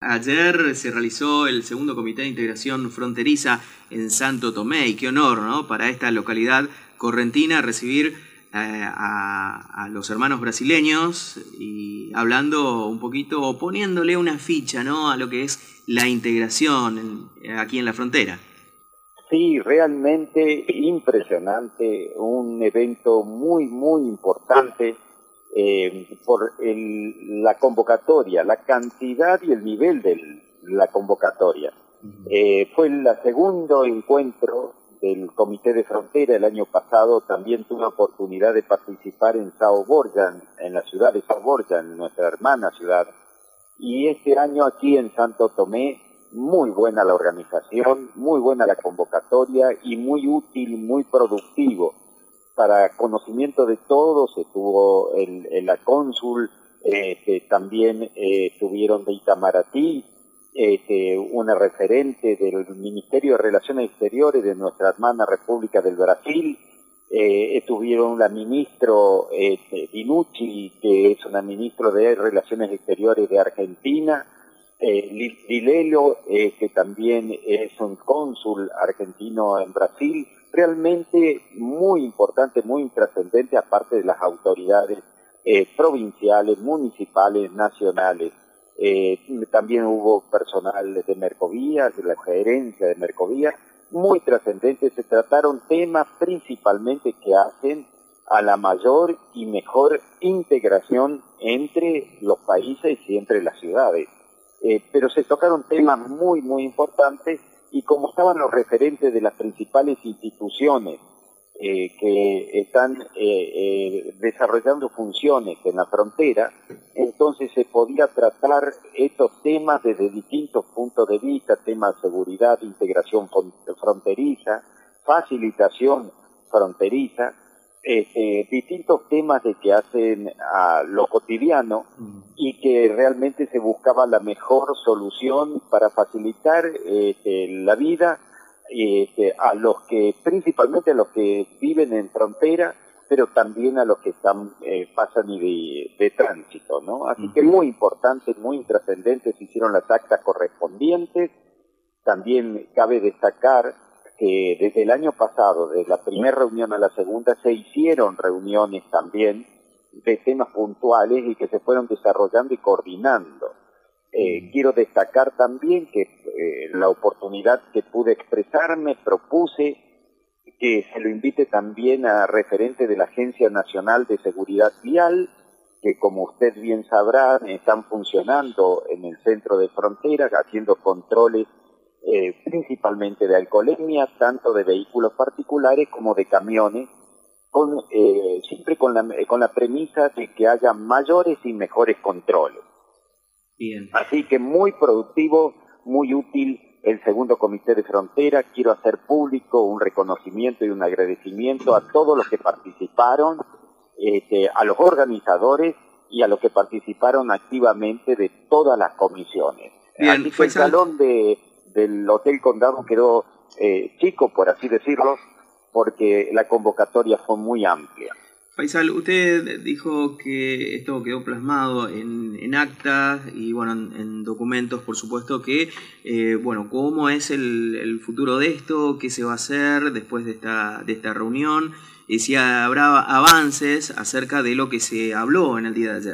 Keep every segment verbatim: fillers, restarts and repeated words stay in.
ayer se realizó el segundo Comité de Integración Fronteriza en Santo Tomé, y qué honor, ¿no?, para esta localidad correntina recibir eh, a, a los hermanos brasileños y hablando un poquito o poniéndole una ficha, ¿no?, a lo que es la integración en, aquí en la frontera. Sí, realmente impresionante, un evento muy, muy importante. Eh, por el, la convocatoria, la cantidad y el nivel de la convocatoria. Eh, fue el segundo encuentro del Comité de Frontera. El año pasado también tuve la oportunidad de participar en São Borja, en la ciudad de São Borja, en nuestra hermana ciudad. Y este año aquí en Santo Tomé, muy buena la organización, muy buena la convocatoria y muy útil, muy productivo. Para conocimiento de todos, estuvo el, el, la cónsul, este, también eh, estuvieron de Itamaraty, este, una referente del Ministerio de Relaciones Exteriores de nuestra hermana República del Brasil, eh, estuvieron la ministro este, Dinucci, que es una ministra de Relaciones Exteriores de Argentina, eh, Lilelo, eh, que también es un cónsul argentino en Brasil. Realmente muy importante, muy trascendente, aparte de las autoridades eh, provinciales, municipales, nacionales. Eh, también hubo personal de Mercovía, de la gerencia de Mercovía, muy trascendente. Se trataron temas principalmente que hacen a la mayor y mejor integración entre los países y entre las ciudades. Eh, pero se tocaron temas muy, muy importantes. Y como estaban los referentes de las principales instituciones eh, que están eh, eh, desarrollando funciones en la frontera, entonces se podía tratar estos temas desde distintos puntos de vista: temas de seguridad, integración fronteriza, facilitación fronteriza, eh, eh, distintos temas de que hacen a lo cotidiano y que realmente se buscaba la mejor solución para facilitar eh, la vida eh, a los que, principalmente a los que viven en frontera, pero también a los que están eh, pasan y de, de tránsito, ¿no? Así uh-huh. que muy importante, muy trascendente, se hicieron las actas correspondientes. También cabe destacar que desde el año pasado, desde la primera reunión a la segunda, se hicieron reuniones también de temas puntuales y que se fueron desarrollando y coordinando. Eh, mm. Quiero destacar también que eh, la oportunidad que pude expresarme, propuse que se lo invite también a referente de la Agencia Nacional de Seguridad Vial, que como usted bien sabrá, están funcionando en el centro de frontera, haciendo controles Eh, principalmente de alcoholemia, tanto de vehículos particulares como de camiones, con, eh, siempre con la, con la premisa de que haya mayores y mejores controles. Bien. Así que muy productivo, muy útil el segundo Comité de Frontera. Quiero hacer público un reconocimiento y un agradecimiento a todos los que participaron, este, a los organizadores y a los que participaron activamente de todas las comisiones. Bien, Así que el salón de del Hotel Condado quedó eh, chico, por así decirlo, porque la convocatoria fue muy amplia. Faisal, usted dijo que esto quedó plasmado en, en actas y bueno, en, en documentos, por supuesto, que, eh, bueno, ¿cómo es el, el futuro de esto? ¿Qué se va a hacer después de esta, de esta reunión? Y si habrá avances acerca de lo que se habló en el día de ayer.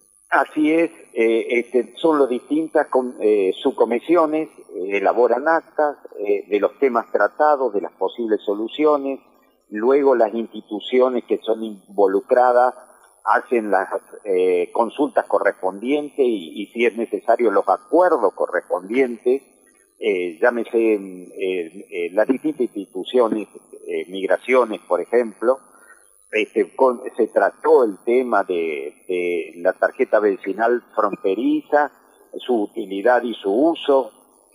Así es, eh, este, son las distintas eh, subcomisiones, eh, elaboran actas eh, de los temas tratados, de las posibles soluciones. Luego las instituciones que son involucradas hacen las eh, consultas correspondientes y, y si es necesario los acuerdos correspondientes, eh, llámese eh, eh, las distintas instituciones, eh, migraciones, por ejemplo. Este, con, se trató el tema de, de la tarjeta vecinal fronteriza, su utilidad y su uso,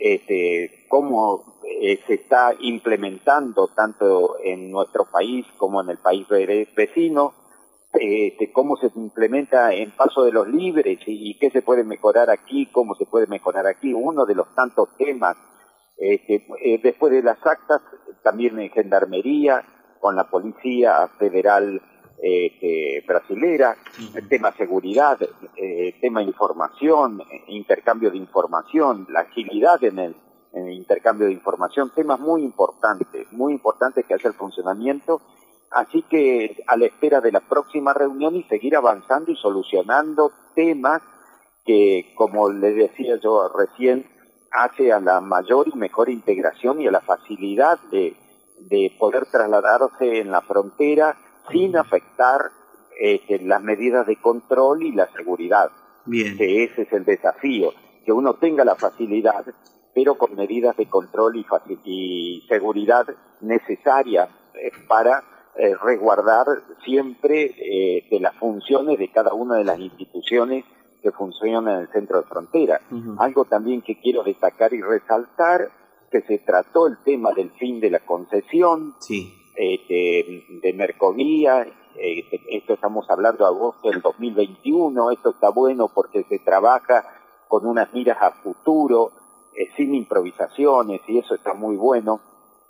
este, cómo eh, se está implementando tanto en nuestro país como en el país vecino, este, cómo se implementa en Paso de los Libres y, y qué se puede mejorar aquí, cómo se puede mejorar aquí, uno de los tantos temas. Este, eh, después de las actas, también en Gendarmería, con la Policía Federal eh, brasilera, el tema seguridad, eh, tema información, intercambio de información, la agilidad en el, en el intercambio de información, temas muy importantes, muy importantes que hace el funcionamiento. Así que a la espera de la próxima reunión y seguir avanzando y solucionando temas que, como les decía yo recién, hace a la mayor y mejor integración y a la facilidad de, de poder trasladarse en la frontera sin afectar eh, las medidas de control y la seguridad. Bien. Que ese es el desafío, que uno tenga la facilidad, pero con medidas de control y, y seguridad necesarias eh, para eh, resguardar siempre eh, de las funciones de cada una de las instituciones que funcionan en el centro de frontera. Uh-huh. Algo también que quiero destacar y resaltar, que se trató el tema del fin de la concesión, sí. eh, de, de Mercovía, eh, esto estamos hablando de agosto del dos mil veintiuno, esto está bueno porque se trabaja con unas miras a futuro, eh, sin improvisaciones, y eso está muy bueno.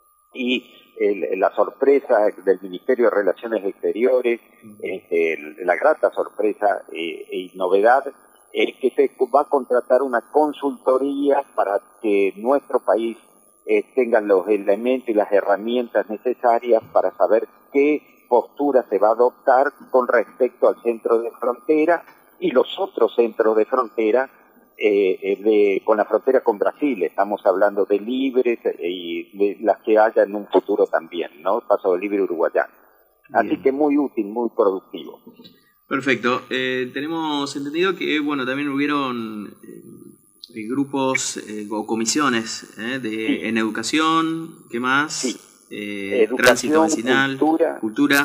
Y el, la sorpresa del Ministerio de Relaciones Exteriores, eh, el, la grata sorpresa eh, y novedad es que se va a contratar una consultoría para que nuestro país eh, tenga los elementos y las herramientas necesarias para saber qué postura se va a adoptar con respecto al centro de frontera y los otros centros de frontera Eh, de, con la frontera con Brasil. Estamos hablando de Libres y de las que haya en un futuro también, ¿no? Paso de Libre Uruguayano. Así que muy útil, muy productivo. Perfecto. Eh, tenemos entendido que, bueno, también hubieron eh, grupos eh, o comisiones eh, de, sí. en educación, ¿qué más? Sí. Eh, educación, tránsito vecinal, cultura. cultura.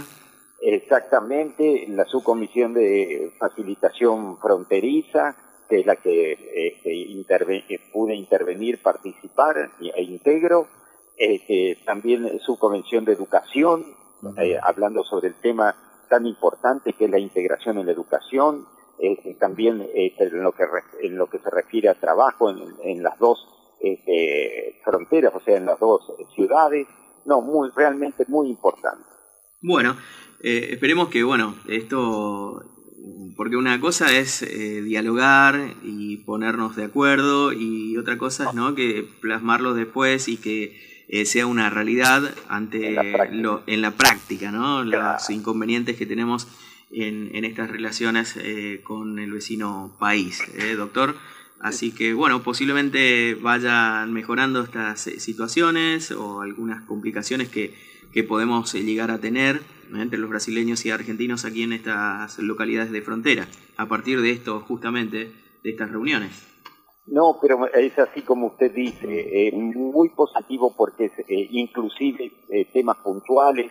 Exactamente, la subcomisión de facilitación fronteriza, que es la que este, interve, pude intervenir, participar e integro, este, también su convención de educación, uh-huh. eh, hablando sobre el tema tan importante que es la integración en la educación, este, también este, en, lo que, en lo que se refiere a trabajo en, en las dos este, fronteras, o sea, en las dos ciudades, no, muy realmente muy importante. Bueno, eh, esperemos que, bueno, esto... Porque una cosa es eh, dialogar y ponernos de acuerdo y otra cosa es, ¿no?, que plasmarlo después y que eh, sea una realidad ante en la lo, en la práctica, ¿no? Claro. Los inconvenientes que tenemos en, en estas relaciones eh, con el vecino país, ¿eh, doctor? Así que, bueno, posiblemente vayan mejorando estas situaciones o algunas complicaciones que, que podemos llegar a tener entre los brasileños y argentinos aquí en estas localidades de frontera, a partir de esto, justamente, de estas reuniones. No, pero es así como usted dice, eh, muy positivo porque eh, inclusive eh, temas puntuales,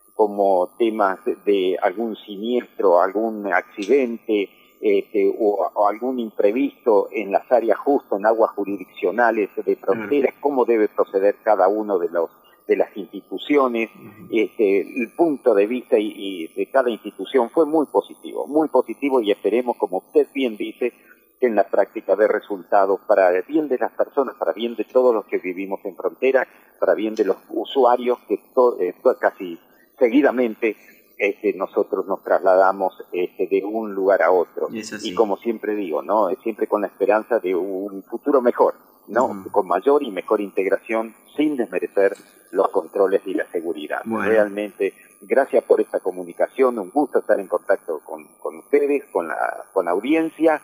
como temas de, de algún siniestro, algún accidente, este, o, o algún imprevisto en las áreas justo, en aguas jurisdiccionales de fronteras, uh-huh. cómo debe proceder cada uno de los de las instituciones, uh-huh. este, el punto de vista y, y de cada institución fue muy positivo, muy positivo y esperemos, como usted bien dice, que en la práctica dé resultados para el bien de las personas, para bien de todos los que vivimos en frontera, para bien de los usuarios que to, eh, casi seguidamente este, nosotros nos trasladamos este, de un lugar a otro. Y como siempre digo, ¿no? Siempre con la esperanza de un futuro mejor, ¿no? Uh-huh. Con mayor y mejor integración, sin desmerecer los controles y la seguridad. Bueno. Realmente, gracias por esta comunicación, un gusto estar en contacto con, con ustedes, con la, con la audiencia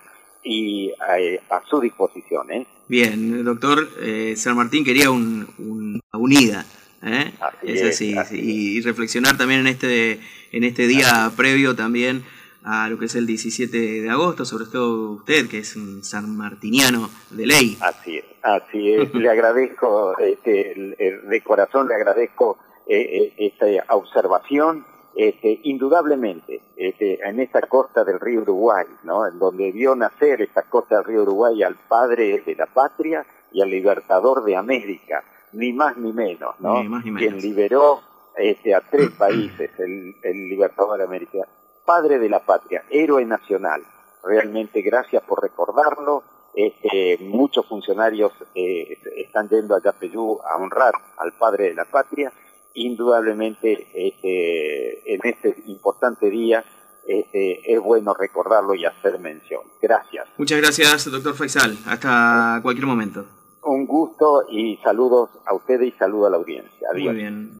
y eh, a su disposición. ¿eh? Bien, doctor, eh, San Martín quería un, un, una unida. ¿eh? Así es así, es, así y, y reflexionar también en este, en este día así previo también a lo que es el diecisiete de agosto, sobre todo usted, que es un sanmartiniano de ley. Así es, así es. Le agradezco, este, de corazón le agradezco eh, esta observación. Este, indudablemente, este, en esta costa del río Uruguay, ¿no?, en donde vio nacer esta costa del río Uruguay al padre de la patria y al libertador de América, ni más ni menos, ¿no? Ni más ni menos. Quien liberó este, a tres países, el, el libertador de América. Padre de la patria, héroe nacional. Realmente gracias por recordarlo. Este, muchos funcionarios eh, están yendo allá a Peyú a honrar al padre de la patria indudablemente este, en este importante día este, es bueno recordarlo y hacer mención. Gracias. Muchas gracias, doctor Faisal. Hasta cualquier momento. Un gusto y saludos a ustedes y saludo a la audiencia. Adiós. Muy bien.